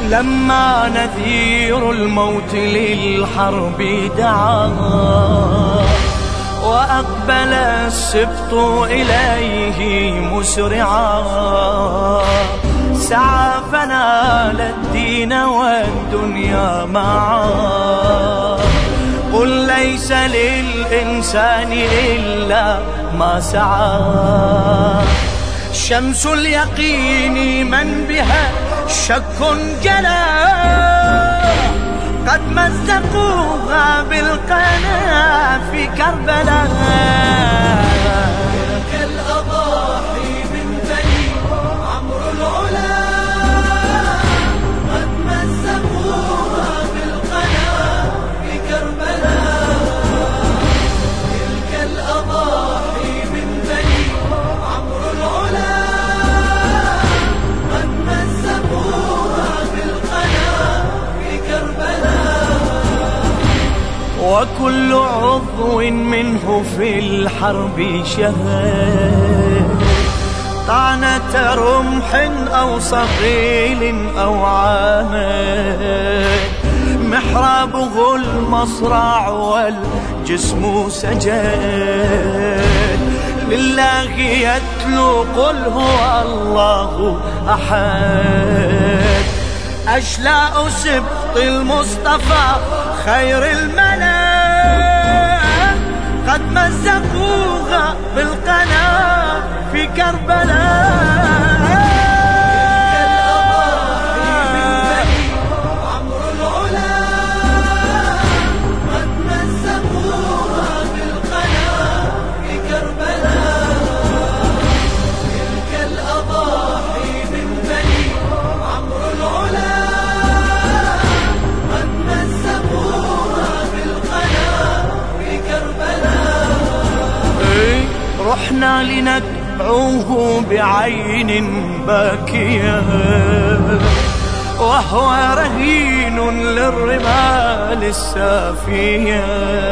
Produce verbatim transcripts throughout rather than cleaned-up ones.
لما نذير الموت للحرب دعا وأقبل السبط إليه مسرعا، سعى فنال الدين والدنيا معا. قل ليس للإنسان إلا ما سعى، شمس اليقين من بها شك جلا، قد مزقوها بالقنا في كربلاء. تلك الأضاحي من بني عمرو العلا، قد مزقوها بالقنا في كربلاء. تلك الأضاحي من بني عمرو العلا، قد مزقوها بالقنا في كربلاء. وكل عضو منه في الحرب شهد، طعنة رمح أو صقيل أو عامد، محرابه المصرع والجسم سجد، لله يتلو قل هو الله أحد. أشلاء سبط المصطفى خير الملا، قد مزقوها بالقنا في كربلاء. رحنا لندعوه بعين باكية، وهو رهين للرمال السافية،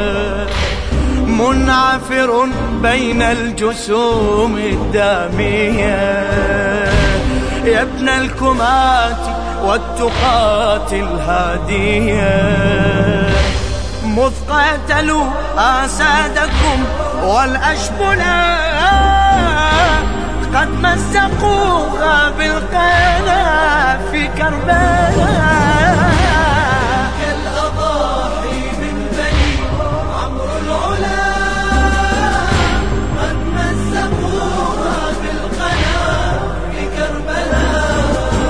منعفر بين الجسوم الدامية، يا ابن الكمات والتقات الهادية، مذ قاتلوا آسادكم والأشبلاء، قد مزقوها بالقنا في كربلاء. كالأضاحي من بني عمرو العلا، قد مزقوها بالقنا في كربلاء.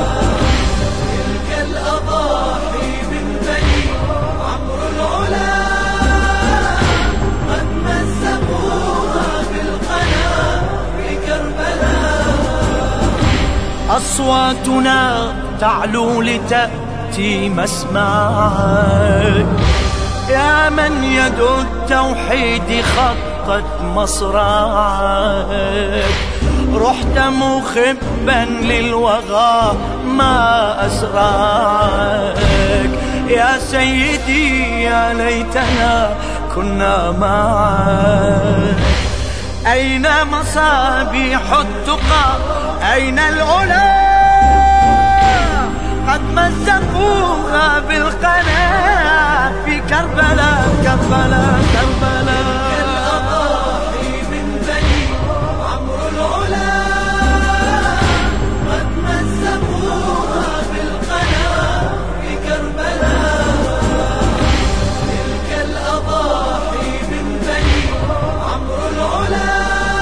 تلك الأضاحي من بني عمرو العلا، أصواتنا تعلو لتأتي مسمعك، يا من يد التوحيد خطت مصرعك، رحت مخبا للوغى ما أسرعك، يا سيدي يا ليتنا كنا معك. أين مصابيح التقى أين العلا، قد مزقوها بالقنا في كربلاء كربلاء كربلاء. الأضاحي من بني عمرو العلا، قد مزقوها بالقنا في كربلاء. تلك الأضاحي من بني عمرو العلا،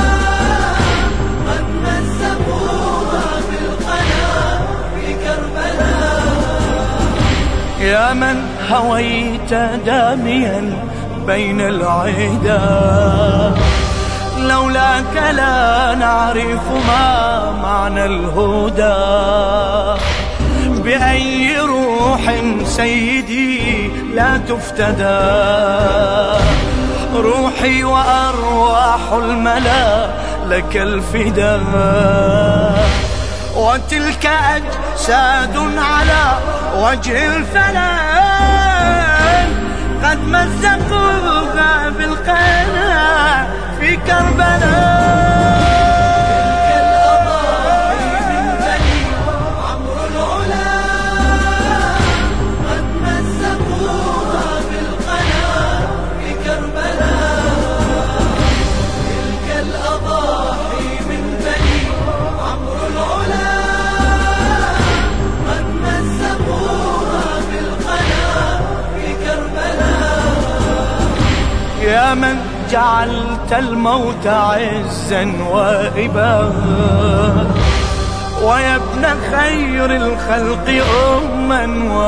يا من هويت داميا بين العدا، لولاك لا نعرف ما معنى الهدى. بأي روح سيدي لا تفتدى، روحي وأرواح الملا لك الفداء. وتلك أجساد على وجه الفلك، قد مزقوها بالقنا في كربلاء. تلك الأضاحي من بني عمرو العلا، يا من جعلت الموت عزا وهبا، ويا ابن خير الخلق أما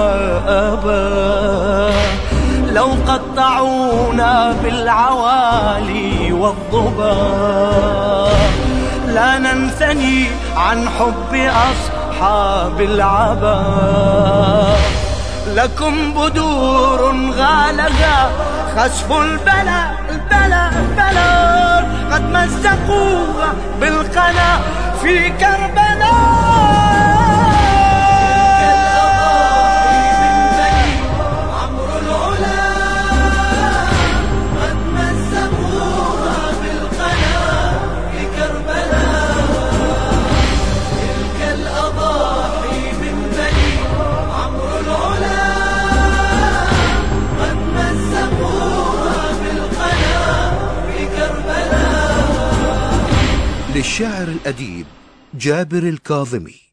وأبا. لو قطعونا بالعوالي والضبا، لا ننثني عن حب أصحاب العبا. لكم بدور غالها خسف البلا البلا البلا، قد مزقوها بالقنا في كربلاء. للشاعر الأديب جابر الكاظمي.